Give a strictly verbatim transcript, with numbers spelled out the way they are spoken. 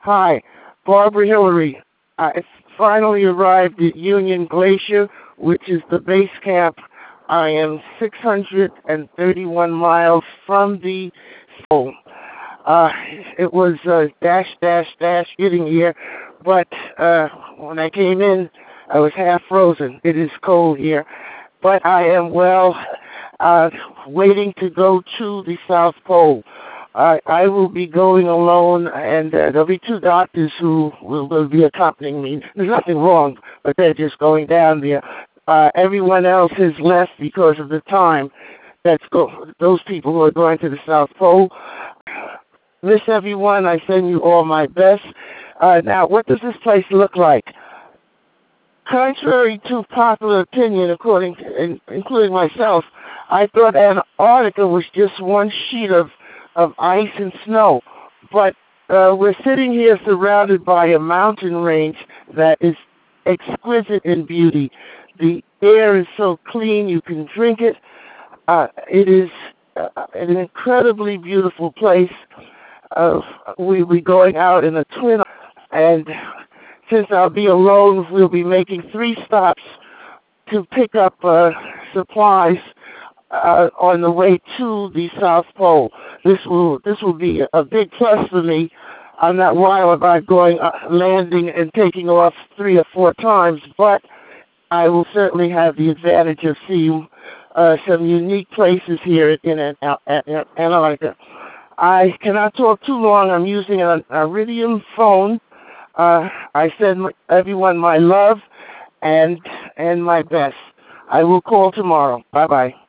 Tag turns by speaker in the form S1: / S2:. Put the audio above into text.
S1: Hi, Barbara Hillary. I finally arrived at Union Glacier, which is the base camp. I am six hundred thirty-one miles from the pole. Uh, it was uh, dash, dash, dash getting here, but uh, when I came in, I was half frozen. It is cold here, but I am well, uh, waiting to go to the South Pole. I, I will be going alone, and uh, there'll be two doctors who will, will be accompanying me. There's nothing wrong, but they're just going down there. Uh, everyone else has left because of the time. That's go- those people who are going to the South Pole. Miss everyone. I send you all my best. Uh, now, what does this place look like? Contrary to popular opinion, according to, in, including myself, I thought Antarctica was just one sheet of, of ice and snow. But uh, we're sitting here surrounded by a mountain range that is exquisite in beauty. The air is so clean you can drink it. Uh, it is uh, an incredibly beautiful place. Uh, we we going out in a twin, and since I'll be alone, we'll be making three stops to pick up uh, supplies uh, on the way to the South Pole. This will this will be a big plus for me. I'm not wild about going uh, landing and taking off three or four times, but I will certainly have the advantage of seeing uh, some unique places here in, in, in Antarctica. I cannot talk too long. I'm using an Iridium phone. Uh, I send everyone my love and and my best. I will call tomorrow. Bye bye.